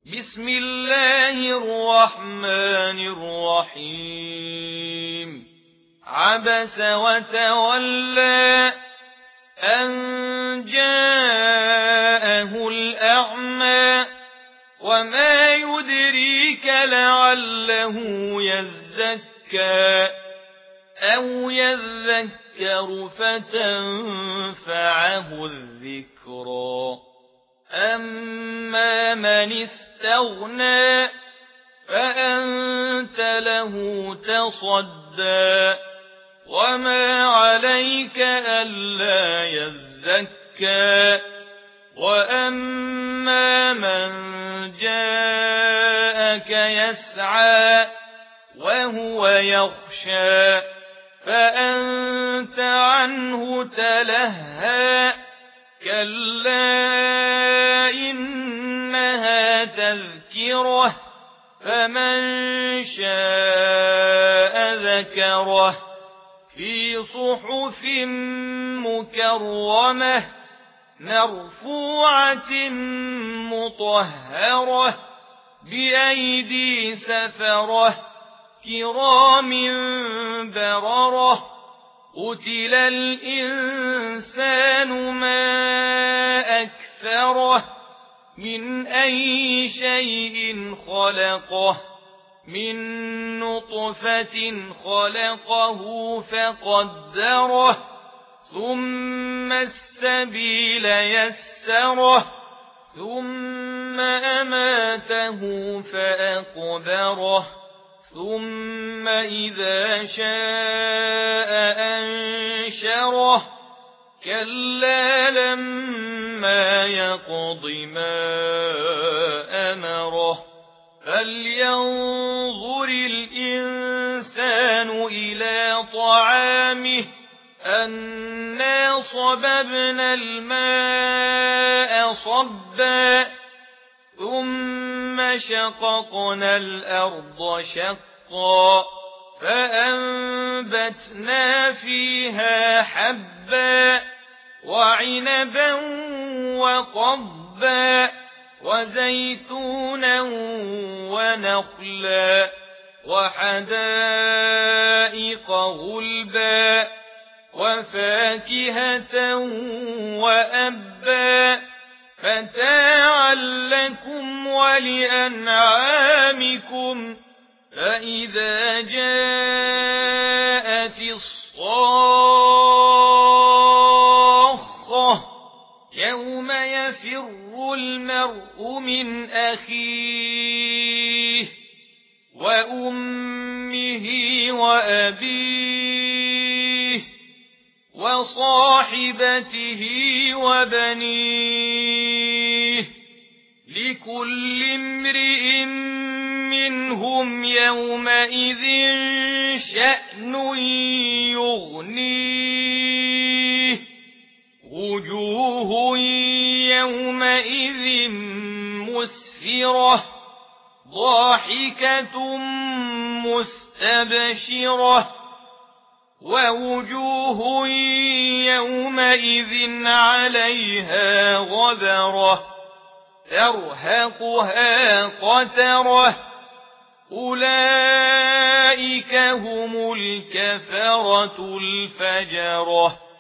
بسم الله الرحمن الرحيم عبس وتولى أن جاءه الأعمى وما يدريك لعله يزكى أو يذكر فتنفعه الذكرى أما من استغنى فأنت له تصدى وما عليك ألا يزكى وأما من جاءك يسعى وهو يخشى فأنت عنه تلهى كلا إنها تذكرة فمن شاء ذكره في صحف مكرمة مرفوعة مطهرة بأيدي سفرة كرام بررة قتل الإنسان ما أكفره من أي شيء خلقه من نطفة خلقه فقدره ثم السبيل يسره ثم أماته فأقبره ثم إذا شاء أنشره كلا لما يقض ما أمره فلينظر الإنسان إلى طعامه أنا صببنا الماء صبا ثم شققنا الأرض شقا فأنبتنا فيها حبا وعنبا وقضبا وزيتونا ونخلا وحدائق غلبا وفاكهة وأبا متاعا لكم ولأنعامكم فإذا جاءت الصاخة يوم يفر المرء من أخيه وأمه وأبيه وصاحبته وبنيه لكل امرئ منهم يومئذ شأن يغنيه وجوه يومئذ مسفرة ضاحكة مستبشرة ووجوه يومئذ عليها غبرة ترهقها قترة أولئك هم الكفرة الفجرة